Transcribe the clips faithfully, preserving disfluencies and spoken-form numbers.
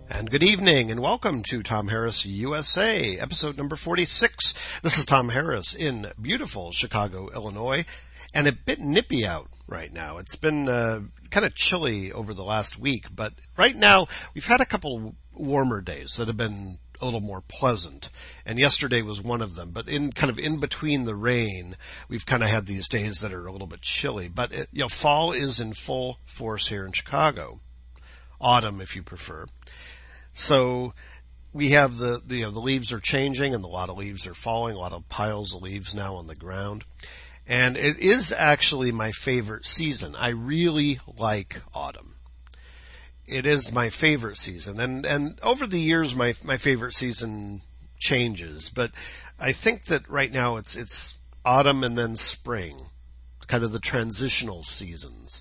And good evening, and welcome to Tom Harris U S A, episode number forty-six. This is Tom Harris in beautiful Chicago, Illinois, and a bit nippy out right now. It's been uh, kind of chilly over the last week, but right now we've had a couple warmer days that have been a little more pleasant, and yesterday was one of them. But in kind of in between the rain, we've kind of had these days that are a little bit chilly. But it, you know, fall is in full force here in Chicago. Autumn, if you prefer. So we have the, the, you know, the leaves are changing, and a lot of leaves are falling, a lot of piles of leaves now on the ground. And it is actually my favorite season. I really like autumn. It is my favorite season. And, and over the years, my, my favorite season changes. But I think that right now it's, it's autumn and then spring, kind of the transitional seasons.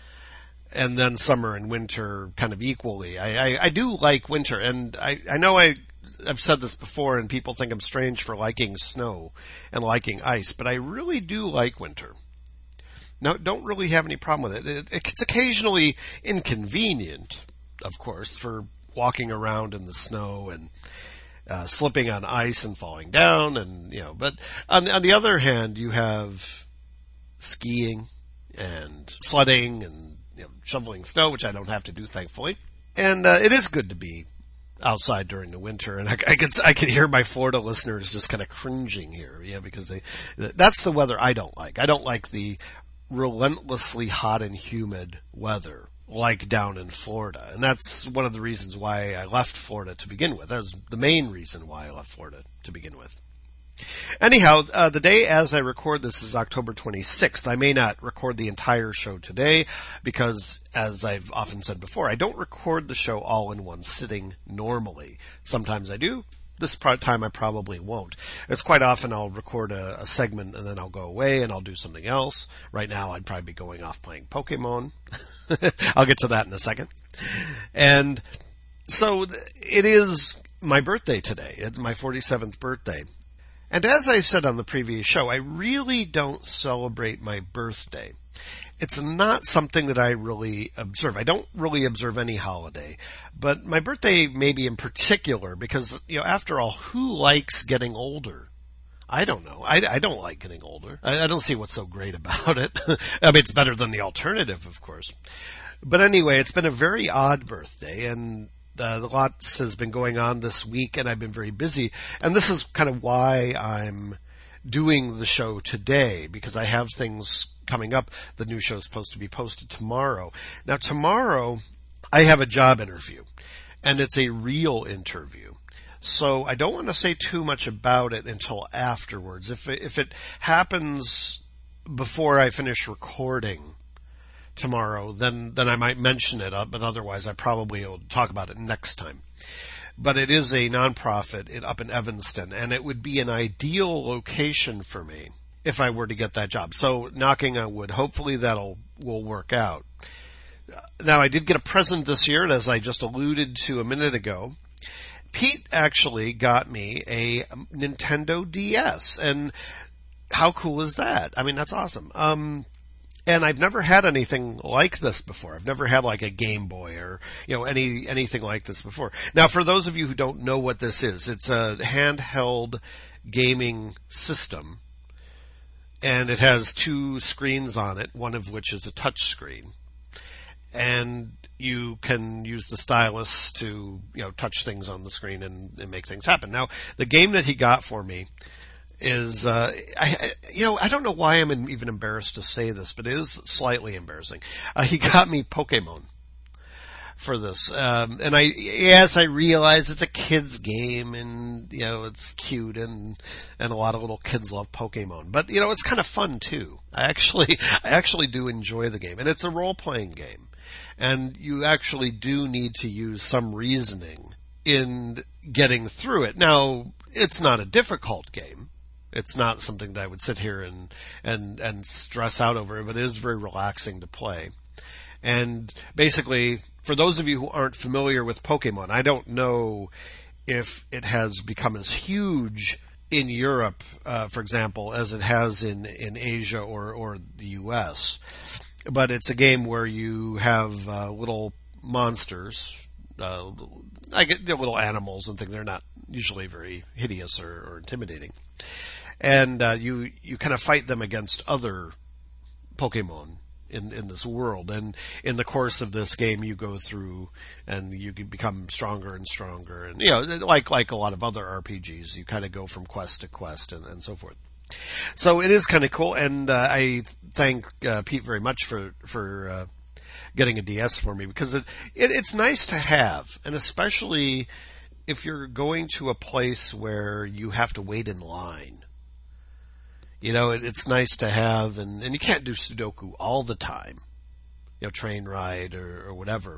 And then summer and winter kind of equally. I, I, I do like winter, and I, I know I, I've said this before, and people think I'm strange for liking snow and liking ice, but I really do like winter. Now, don't really have any problem with it. it. It's occasionally inconvenient, of course, for walking around in the snow and uh, slipping on ice and falling down, and you know. But on, on the other hand, you have skiing and sledding and you know, shoveling snow, which I don't have to do, thankfully. And uh, it is good to be outside during the winter. And I, I can I can hear my Florida listeners just kind of cringing here, yeah, because they that's the weather I don't like. I don't like the relentlessly hot and humid weather like down in Florida. And that's one of the reasons why I left Florida to begin with. That was the main reason why I left Florida to begin with. Anyhow, uh, the day as I record this is October twenty-sixth. I may not record the entire show today because, as I've often said before, I don't record the show all in one sitting normally. Sometimes I do. This time I probably won't. It's quite often I'll record a, a segment and then I'll go away and I'll do something else. Right now I'd probably be going off playing Pokemon. I'll get to that in a second. And so it is my birthday today. It's my forty-seventh birthday. And as I said on the previous show, I really don't celebrate my birthday. It's not something that I really observe. I don't really observe any holiday. But my birthday maybe in particular, because, you know, after all, who likes getting older? I don't know. I, I don't like getting older. I, I don't see what's so great about it. I mean, it's better than the alternative, of course. But anyway, it's been a very odd birthday, and Uh, lots has been going on this week, and I've been very busy. And this is kind of why I'm doing the show today, because I have things coming up. The new show is supposed to be posted tomorrow. Now, tomorrow, I have a job interview, and it's a real interview. So I don't want to say too much about it until afterwards. If it, if it happens before I finish recording tomorrow, then then I might mention it, but otherwise I probably will talk about it next time. But it is a nonprofit up in Evanston, and it would be an ideal location for me if I were to get that job. So, knocking on wood, hopefully that'll will work out. Now, I did get a present this year, and as I just alluded to a minute ago, Pete actually got me a Nintendo D S, and how cool is that? I mean, that's awesome. Um, And I've never had anything like this before. I've never had like a Game Boy or, you know, any, anything like this before. Now, for those of you who don't know what this is, it's a handheld gaming system, and it has two screens on it, one of which is a touch screen. And you can use the stylus to, you know, touch things on the screen and, and make things happen. Now, the game that he got for me is, uh, I, you know, I don't know why I'm even embarrassed to say this, but it is slightly embarrassing. Uh, he got me Pokemon for this. Um, and I, yes, I realize it's a kid's game, and, you know, it's cute, and, and a lot of little kids love Pokemon. But, you know, it's kind of fun too. I actually, I actually do enjoy the game, and it's a role-playing game. And you actually do need to use some reasoning in getting through it. Now, it's not a difficult game. It's not something that I would sit here and, and, and stress out over, but it is very relaxing to play. And basically, for those of you who aren't familiar with Pokemon, I don't know if it has become as huge in Europe, uh, for example, as it has in, in Asia or, or the U S. But it's a game where you have uh, little monsters, Uh, I get they're little animals and things. They're not usually very hideous or, or intimidating. And uh, you you kind of fight them against other Pokemon in in this world. And in the course of this game, you go through and you become stronger and stronger. And you know, like like a lot of other R P Gs, you kind of go from quest to quest and, and so forth. So it is kind of cool. And uh, I thank uh, Pete very much for for. Uh, getting a D S for me, because it, it it's nice to have, and especially if you're going to a place where you have to wait in line. You know, it, it's nice to have, and, and you can't do Sudoku all the time. You know, train ride or, or whatever.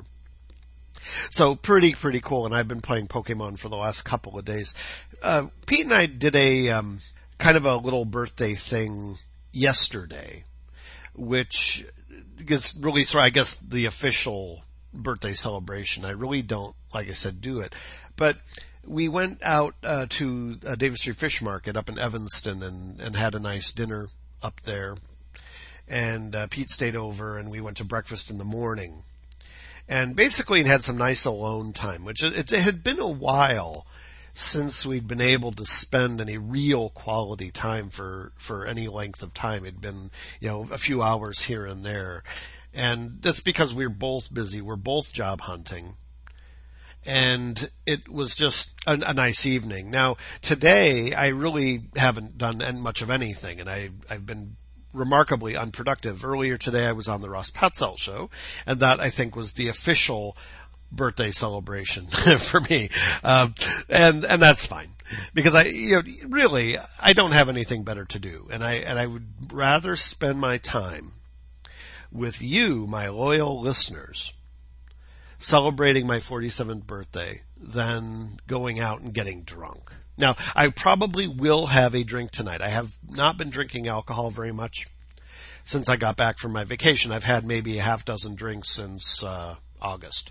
So pretty, pretty cool, and I've been playing Pokemon for the last couple of days. Uh, Pete and I did a um, kind of a little birthday thing yesterday, which is really sort of, I guess, the official birthday celebration. I really don't, like I said, do it. But we went out uh, to uh, David Street Fish Market up in Evanston and, and had a nice dinner up there. And uh, Pete stayed over, and we went to breakfast in the morning. And basically it had some nice alone time, which it, it had been a while since we'd been able to spend any real quality time for, for any length of time. It'd been, you know, a few hours here and there. And that's because we were both busy. We're both job hunting. And it was just a, a nice evening. Now, today, I really haven't done much of anything, and I, I've been remarkably unproductive. Earlier today, I was on the Ross Patzelt show, and that, I think, was the official birthday celebration for me. Um, and, and that's fine. Because I, you know, really, I don't have anything better to do. And I, and I would rather spend my time with you, my loyal listeners, celebrating my forty-seventh birthday than going out and getting drunk. Now, I probably will have a drink tonight. I have not been drinking alcohol very much since I got back from my vacation. I've had maybe a half dozen drinks since uh, August.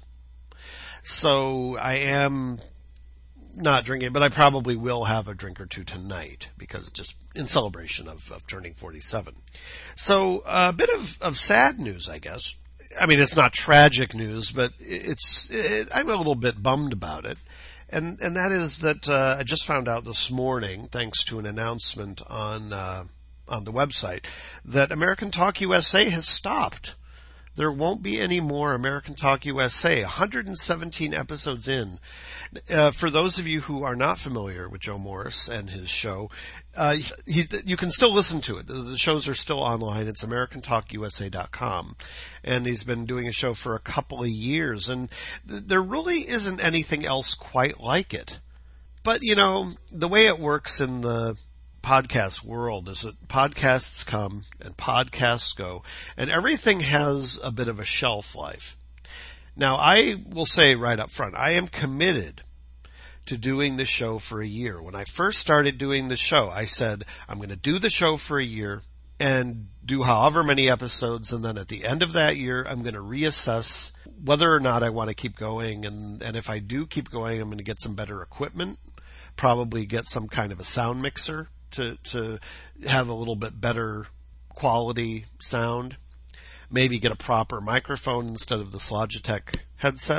So I am not drinking, but I probably will have a drink or two tonight because just in celebration of, of turning forty-seven. So a bit of, of sad news, I guess. I mean, it's not tragic news, but it's, it, I'm a little bit bummed about it. And, and that is that, uh, I just found out this morning, thanks to an announcement on, uh, on the website, that American Talk U S A has stopped. There won't be any more American Talk U S A, one hundred seventeen episodes in. Uh, for those of you who are not familiar with Joe Morris and his show, uh, he, you can still listen to it. The shows are still online. It's American Talk U S A dot com. And he's been doing a show for a couple of years. And th- there really isn't anything else quite like it. But, you know, the way it works in the podcast world is that podcasts come and podcasts go, and everything has a bit of a shelf life. Now, I will say right up front, I am committed to doing the show for a year. When I first started doing the show, I said, I'm going to do the show for a year and do however many episodes, and then at the end of that year, I'm going to reassess whether or not I want to keep going, and, and if I do keep going, I'm going to get some better equipment, probably get some kind of a sound mixer to to have a little bit better quality sound. Maybe get a proper microphone instead of this Logitech headset.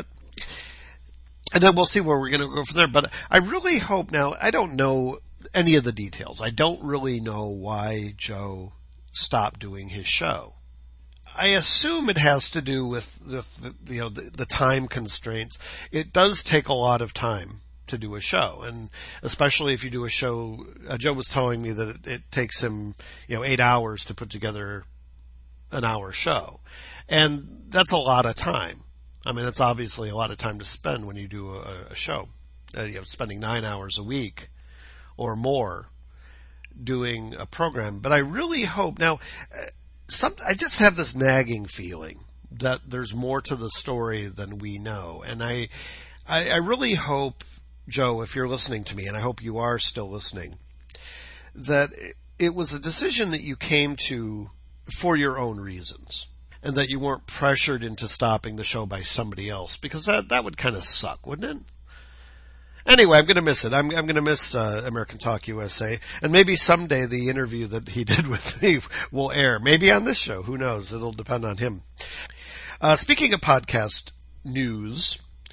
And then we'll see where we're going to go from there. But I really hope now, I don't know any of the details. I don't really know why Joe stopped doing his show. I assume it has to do with the, the you know the, the time constraints. It does take a lot of time to do a show, and especially if you do a show, uh, Joe was telling me that it, it takes him, you know, eight hours to put together an hour show, and that's a lot of time. I mean, it's obviously a lot of time to spend when you do a, a show. Uh, you know, spending nine hours a week or more doing a program. But I really hope now. Uh, some I just have this nagging feeling that there's more to the story than we know, and I, I, I really hope, Joe, if you're listening to me, and I hope you are still listening, that it was a decision that you came to for your own reasons, and that you weren't pressured into stopping the show by somebody else, because that, that would kind of suck, wouldn't it? Anyway, I'm going to miss it. I'm, I'm going to miss uh, American Talk U S A, and maybe someday the interview that he did with me will air. Maybe on this show. Who knows? It'll depend on him. Uh, speaking of podcast news,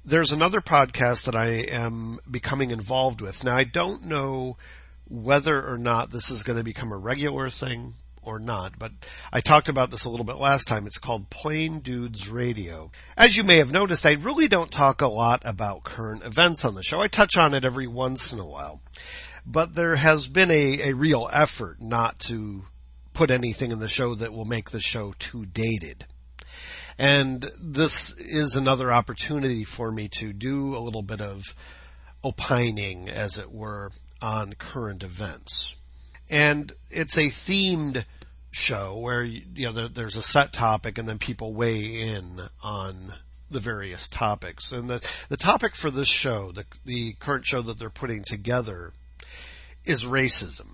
there's another podcast that I am becoming involved with. Now, I don't know whether or not this is going to become a regular thing or not, but I talked about this a little bit last time. It's called Plain Dudes Radio. As you may have noticed, I really don't talk a lot about current events on the show. I touch on it every once in a while. But there has been a, a real effort not to put anything in the show that will make the show too dated. And this is another opportunity for me to do a little bit of opining, as it were, on current events. And it's a themed show where, you know, there, there's a set topic and then people weigh in on the various topics. And the, the topic for this show, the, the current show that they're putting together, is racism.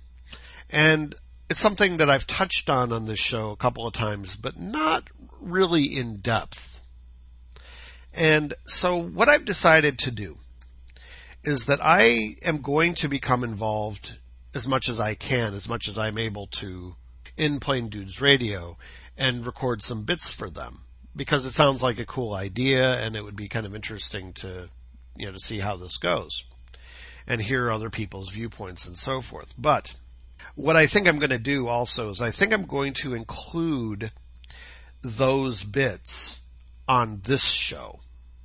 And it's something that I've touched on on this show a couple of times, but not really in depth. And so what I've decided to do is that I am going to become involved as much as I can, as much as I'm able to, in Plain Dudes Radio, and record some bits for them, because it sounds like a cool idea, and it would be kind of interesting to, you know, to see how this goes, and hear other people's viewpoints and so forth. But what I think I'm going to do also is I think I'm going to include those bits on this show.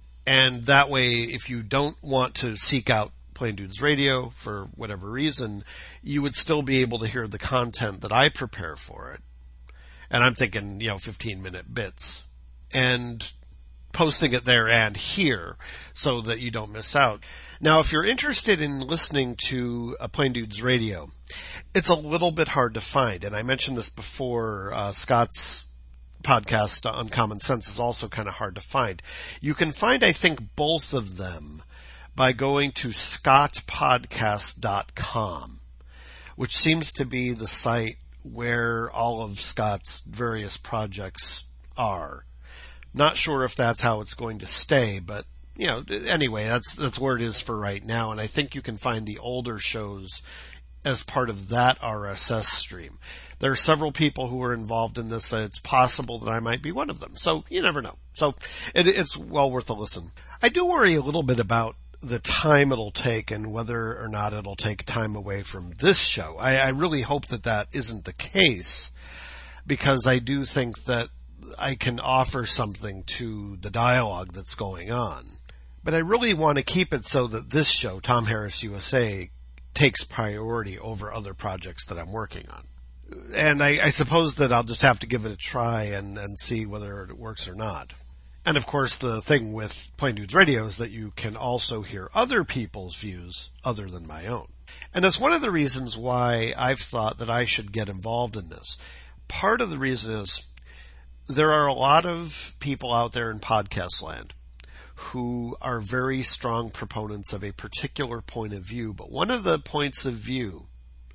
And that way, if you don't want to seek out Plain Dudes Radio for whatever reason, you would still be able to hear the content that I prepare for it. And I'm thinking, you know, fifteen minute bits. And posting it there and here so that you don't miss out. Now, if you're interested in listening to uh, Plain Dudes Radio, it's a little bit hard to find. And I mentioned this before, uh, Scott's podcast on Common Sense is also kind of hard to find. You can find, I think, both of them by going to scott podcast dot com, which seems to be the site where all of Scott's various projects are. Not sure if that's how it's going to stay, but, you know, anyway, that's that's where it is for right now. And I think you can find the older shows as part of that R S S stream. There are several people who are involved in this. It's possible that I might be one of them. So you never know. So it, it's well worth a listen. I do worry a little bit about the time it'll take and whether or not it'll take time away from this show. I, I really hope that that isn't the case, because I do think that I can offer something to the dialogue that's going on. But I really want to keep it so that this show, Tom Harris U S A, takes priority over other projects that I'm working on. And I, I suppose that I'll just have to give it a try and, and see whether it works or not. And of course, the thing with Plain Dudes Radio is that you can also hear other people's views other than my own. And that's one of the reasons why I've thought that I should get involved in this. Part of the reason is there are a lot of people out there in podcast land who are very strong proponents of a particular point of view, but one of the points of view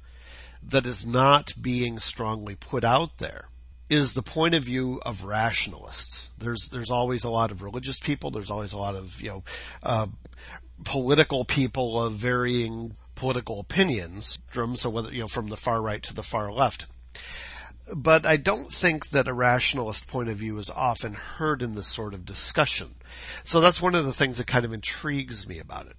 that is not being strongly put out there is the point of view of rationalists. There's there's always a lot of religious people. There's always a lot of, you know, uh, political people of varying political opinions. So whether, you know, from the far right to the far left. But I don't think that a rationalist point of view is often heard in this sort of discussion. So that's one of the things that kind of intrigues me about it.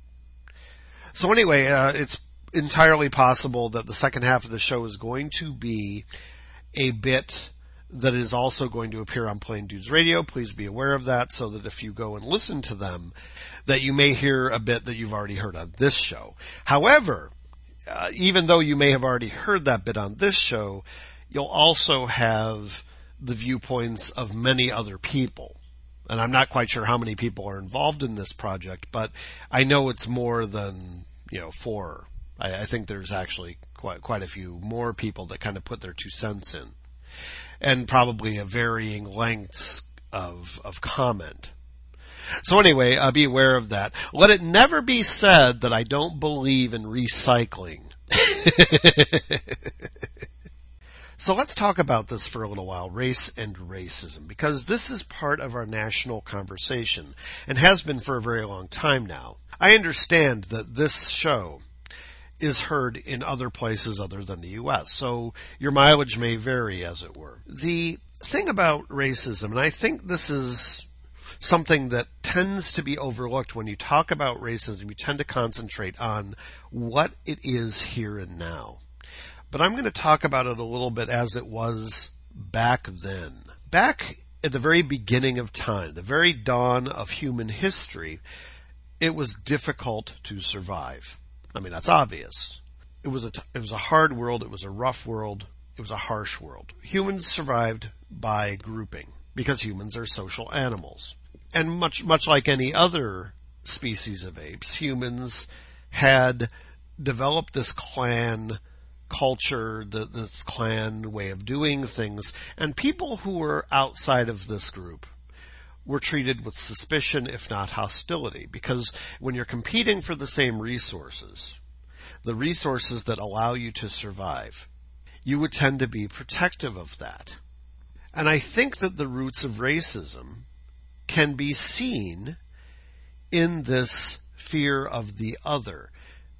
So anyway, uh, it's entirely possible that the second half of the show is going to be a bit that is also going to appear on Plain Dudes Radio. Please be aware of that, so that if you go and listen to them, that you may hear a bit that you've already heard on this show. However, uh, even though you may have already heard that bit on this show, you'll also have the viewpoints of many other people. And I'm not quite sure how many people are involved in this project, but I know it's more than, you know, four. I, I think there's actually quite quite a few more people that kind of put their two cents in. And probably a varying lengths of of comment. So anyway, uh, be aware of that. Let it never be said that I don't believe in recycling. So let's talk about this for a little while, race and racism, because this is part of our national conversation and has been for a very long time now. I understand that this show is heard in other places other than the U S, so your mileage may vary, as it were. The thing about racism, and I think this is something that tends to be overlooked when you talk about racism. You tend to concentrate on what it is here and now. But I'm going to talk about it a little bit as it was back then. Back at the very beginning of time, the very dawn of human history, it was difficult to survive. I mean, that's obvious. It was a, t- it was a hard world. It was a rough world. It was a harsh world. Humans survived by grouping because humans are social animals. And much, much like any other species of apes, humans had developed this clan culture, the, this clan way of doing things, and people who were outside of this group were treated with suspicion, if not hostility, because when you're competing for the same resources, the resources that allow you to survive, you would tend to be protective of that. And I think that the roots of racism can be seen in this fear of the other.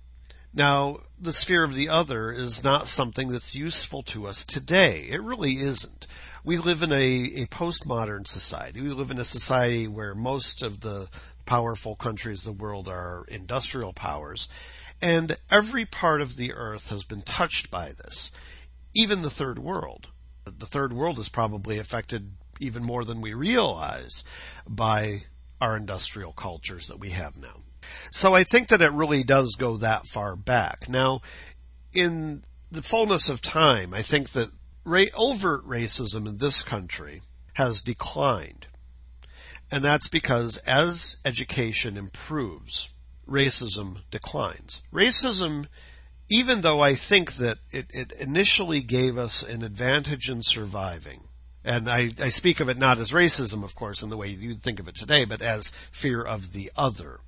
Now, the fear of the other is not something that's useful to us today. It really isn't. We live in a, a postmodern society. We live in a society where most of the powerful countries of the world are industrial powers, and every part of the earth has been touched by this, even the third world. The third world is probably affected even more than we realize by our industrial cultures that we have now. So I think that it really does go that far back. Now, in the fullness of time, I think that ra- overt racism in this country has declined. And that's because as education improves, racism declines. Racism, even though I think that it, it initially gave us an advantage in surviving, and I, I speak of it not as racism, of course, in the way you think of it today, but as fear of the other,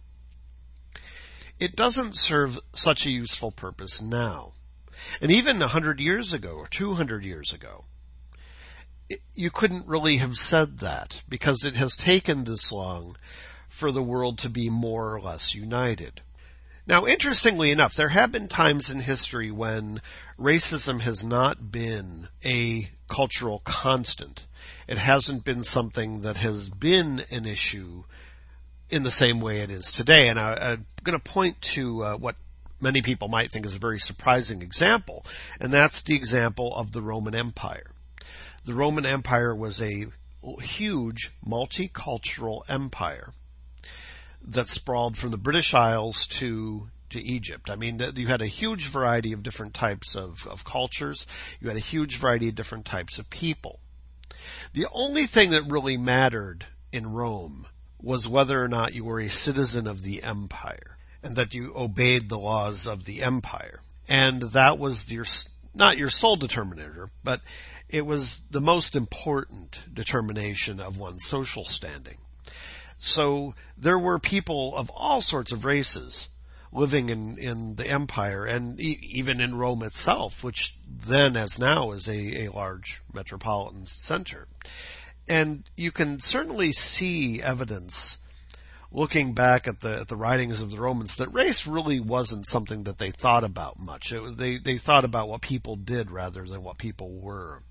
it doesn't serve such a useful purpose now. And even a hundred years ago or two hundred years ago, it, you couldn't really have said that because it has taken this long for the world to be more or less united. Now, interestingly enough, there have been times in history when racism has not been a cultural constant. It hasn't been something that has been an issue in the same way it is today. And I, I'm going to point to uh, what many people might think is a very surprising example, and that's the example of the Roman Empire. The Roman Empire was a huge multicultural empire that sprawled from the British Isles to to Egypt. I mean, you had a huge variety of different types of, of cultures. You had a huge variety of different types of people. The only thing that really mattered in Rome was whether or not you were a citizen of the empire and that you obeyed the laws of the empire. And that was your, not your sole determinator, but it was the most important determination of one's social standing. So there were people of all sorts of races living in, in the empire and e- even in Rome itself, which then as now is a, a large metropolitan center. And you can certainly see evidence looking back at the at the writings of the Romans that race really wasn't something that they thought about much. It, they, they thought about what people did rather than what people were.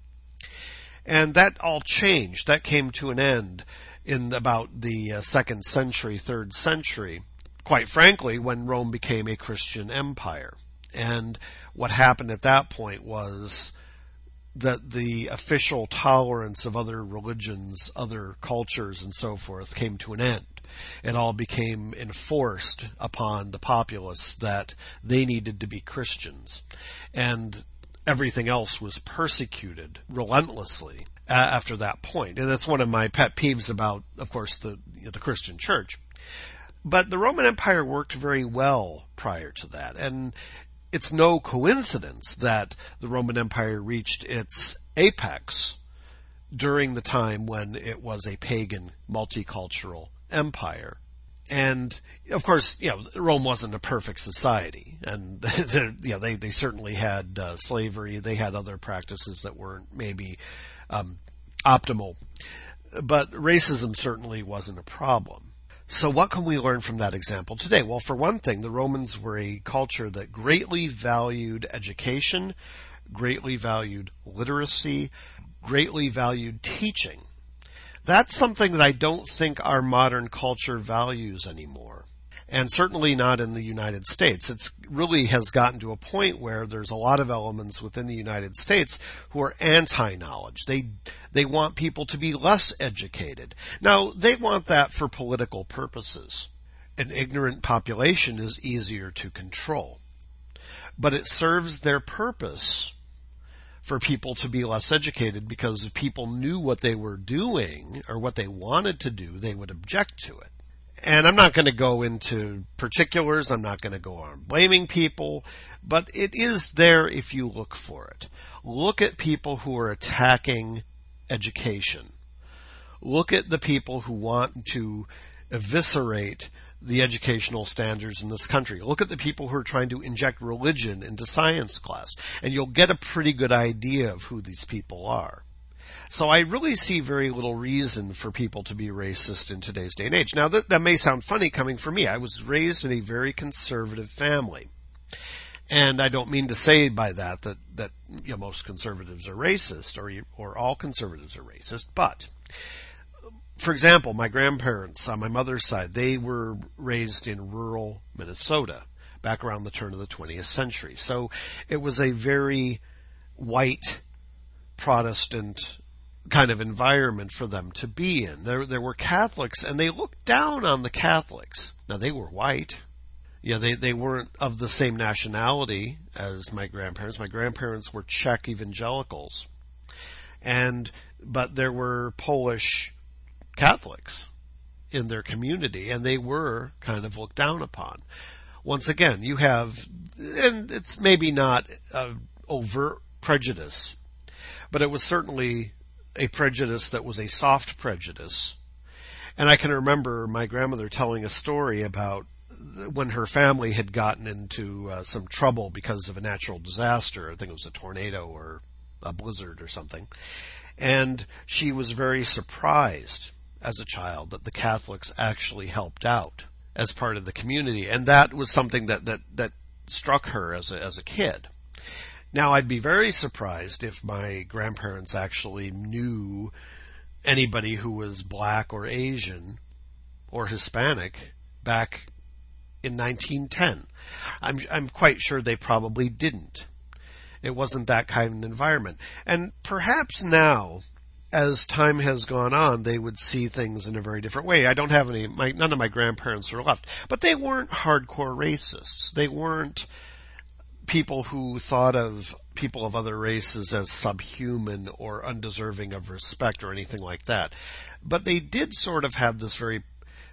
And that all changed. That came to an end in about the uh, second century, third century, quite frankly, when Rome became a Christian empire. And what happened at that point was that the official tolerance of other religions, other cultures, and so forth came to an end. It all became enforced upon the populace that they needed to be Christians. And everything else was persecuted relentlessly after that point. And that's one of my pet peeves about, of course, the, you know, the Christian church. But the Roman Empire worked very well prior to that. And it's no coincidence that the Roman Empire reached its apex during the time when it was a pagan, multicultural empire. And, of course, you know, Rome wasn't a perfect society. And, you know, they, they certainly had uh, slavery. They had other practices that weren't maybe um, optimal. But racism certainly wasn't a problem. So what can we learn from that example today? Well, for one thing, the Romans were a culture that greatly valued education, greatly valued literacy, greatly valued teaching. That's something that I don't think our modern culture values anymore. And certainly not in the United States. It really has gotten to a point where there's a lot of elements within the United States who are anti-knowledge. They they want people to be less educated. Now, they want that for political purposes. An ignorant population is easier to control. But it serves their purpose for people to be less educated, because if people knew what they were doing or what they wanted to do, they would object to it. And I'm not going to go into particulars. I'm not going to go on blaming people, but it is there if you look for it. Look at people who are attacking education. Look at the people who want to eviscerate the educational standards in this country. Look at the people who are trying to inject religion into science class, and you'll get a pretty good idea of who these people are. So I really see very little reason for people to be racist in today's day and age. Now, that, that may sound funny coming from me. I was raised in a very conservative family. And I don't mean to say by that that, that you know, most conservatives are racist, or, or all conservatives are racist. But, for example, my grandparents on my mother's side, they were raised in rural Minnesota back around the turn of the twentieth century. So it was a very white Protestant kind of environment for them to be in. There, there were Catholics, and they looked down on the Catholics. Now, they were white. Yeah, they, they weren't of the same nationality as my grandparents. My grandparents were Czech evangelicals. And, but there were Polish Catholics in their community, and they were kind of looked down upon. Once again, you have, and it's maybe not an overt prejudice, but it was certainly a prejudice that was a soft prejudice. And I can remember my grandmother telling a story about when her family had gotten into uh, some trouble because of a natural disaster. I think it was a tornado or a blizzard or something. And she was very surprised as a child that the Catholics actually helped out as part of the community. And that was something that, that, that struck her as a, as a kid. Now, I'd be very surprised if my grandparents actually knew anybody who was black or Asian or Hispanic back in nineteen ten. I'm, I'm quite sure they probably didn't. It wasn't that kind of environment. And perhaps now, as time has gone on, they would see things in a very different way. I don't have any, my, none of my grandparents are left, but they weren't hardcore racists. They weren't people who thought of people of other races as subhuman or undeserving of respect or anything like that. But they did sort of have this very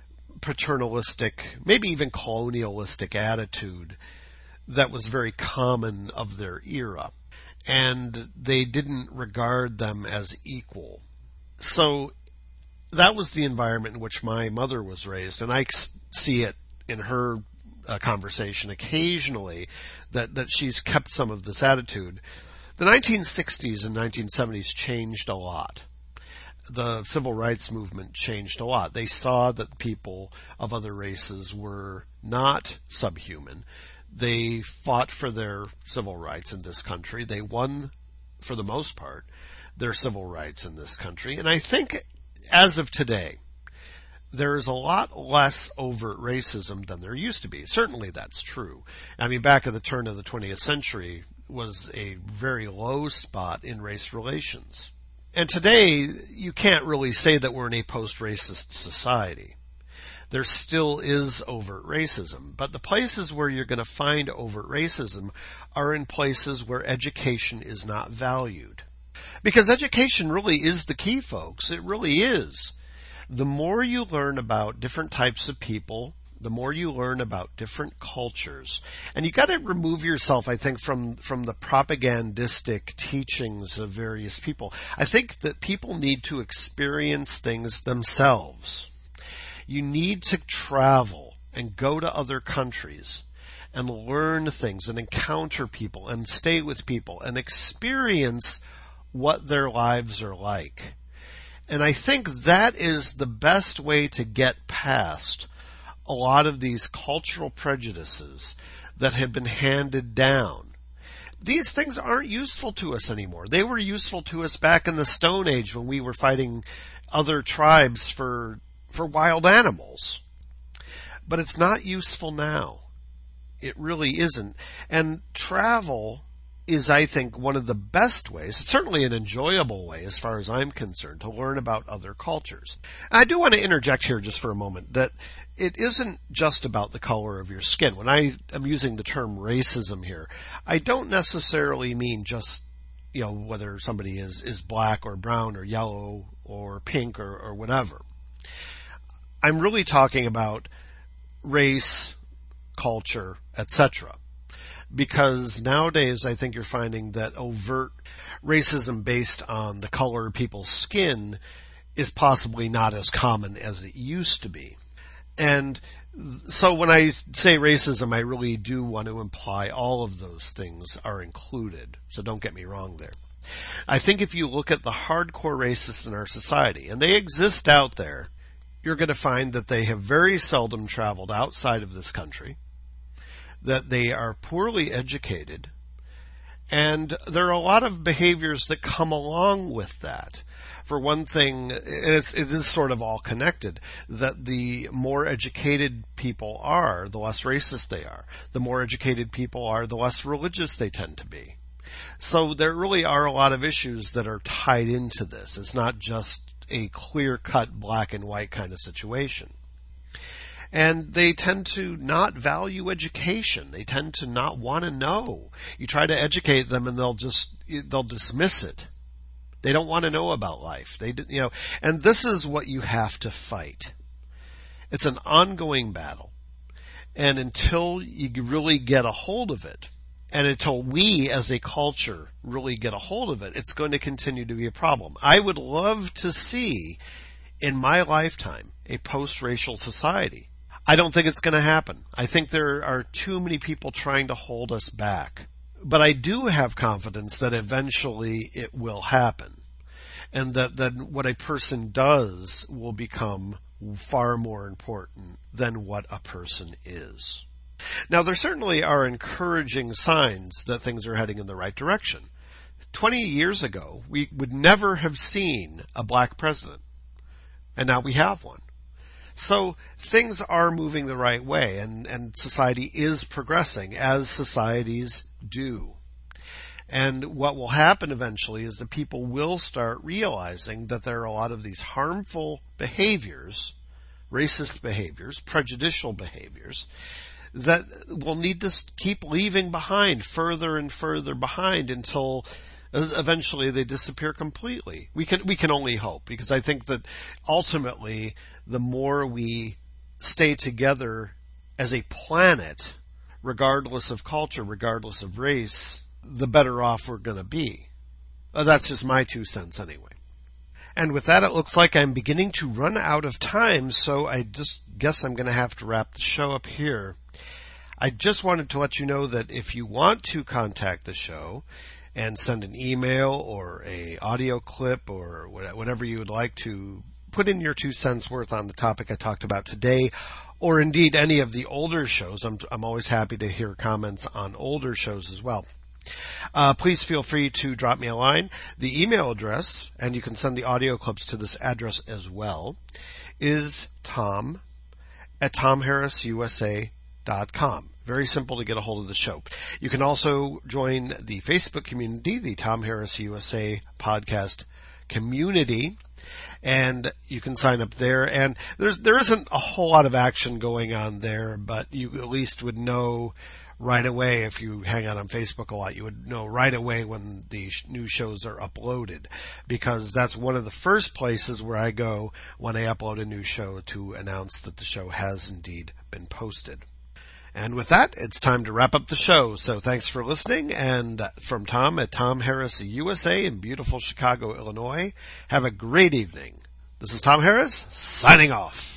paternalistic, maybe even colonialistic attitude that was very common of their era. And they didn't regard them as equal. So that was the environment in which my mother was raised, and I see it in her uh, conversation occasionally that, that she's kept some of this attitude. The nineteen sixties and nineteen seventies changed a lot. The civil rights movement changed a lot. They saw that people of other races were not subhuman. They fought for their civil rights in this country. They won, for the most part, their civil rights in this country. And I think, as of today, there is a lot less overt racism than there used to be. Certainly that's true. I mean, back at the turn of the twentieth century was a very low spot in race relations. And today, you can't really say that we're in a post-racist society. There still is overt racism, but the places where you're going to find overt racism are in places where education is not valued. Because education really is the key, folks. It really is. The more you learn about different types of people, the more you learn about different cultures. And you got to remove yourself, I think, from, from the propagandistic teachings of various people. I think that people need to experience things themselves. You need to travel and go to other countries and learn things and encounter people and stay with people and experience what their lives are like. And I think that is the best way to get past a lot of these cultural prejudices that have been handed down. These things aren't useful to us anymore. They were useful to us back in the Stone Age when we were fighting other tribes for for wild animals. But it's not useful now. It really isn't. And travel is, I think, one of the best ways, certainly an enjoyable way as far as I'm concerned, to learn about other cultures. And I do want to interject here just for a moment that it isn't just about the color of your skin. When I am using the term racism here, I don't necessarily mean just, you know, whether somebody is, is black or brown or yellow or pink or, or whatever. I'm really talking about race, culture, et cetera. Because nowadays I think you're finding that overt racism based on the color of people's skin is possibly not as common as it used to be. And so when I say racism, I really do want to imply all of those things are included. So don't get me wrong there. I think if you look at the hardcore racists in our society, and they exist out there, you're going to find that they have very seldom traveled outside of this country, that they are poorly educated, and there are a lot of behaviors that come along with that. For one thing, it's, it is sort of all connected, that the more educated people are, the less racist they are. The more educated people are, the less religious they tend to be. So there really are a lot of issues that are tied into this. It's not just a clear-cut black and white kind of situation. And they tend to not value education. They tend to not want to know. You try to educate them and they'll just, they'll dismiss it. They don't want to know about life. They, you know, and this is what you have to fight. It's an ongoing battle. And until you really get a hold of it, and until we as a culture really get a hold of it, it's going to continue to be a problem. I would love to see in my lifetime a post-racial society. I don't think it's going to happen. I think there are too many people trying to hold us back. But I do have confidence that eventually it will happen. And that, that what a person does will become far more important than what a person is. Now, there certainly are encouraging signs that things are heading in the right direction. Twenty years ago, we would never have seen a black president. And now we have one. So things are moving the right way, and, and society is progressing, as societies do. And what will happen eventually is that people will start realizing that there are a lot of these harmful behaviors, racist behaviors, prejudicial behaviors, that we'll need to keep leaving behind, further and further behind, until eventually they disappear completely. We can we can only hope, because I think that ultimately the more we stay together as a planet, regardless of culture, regardless of race, the better off we're going to be. Uh, that's just my two cents anyway. And with that, it looks like I'm beginning to run out of time, so I just guess I'm going to have to wrap the show up here. I just wanted to let you know that if you want to contact the show and send an email or a audio clip or whatever you would like to put in your two cents worth on the topic I talked about today, or indeed any of the older shows, I'm, I'm always happy to hear comments on older shows as well. Uh, please feel free to drop me a line. The email address, and you can send the audio clips to this address as well, is tom at tom harris u s a dot com. Very simple to get a hold of the show. You can also join the Facebook community, the Tom Harris U S A podcast community, and you can sign up there. And there's there isn't a whole lot of action going on there, but you at least would know right away. If you hang out on Facebook a lot, you would know right away when the new shows are uploaded, because that's one of the first places where I go when I upload a new show to announce that the show has indeed been posted. And with that, it's time to wrap up the show. So thanks for listening. And from Tom at Tom Harris U S A in beautiful Chicago, Illinois, have a great evening. This is Tom Harris, signing off.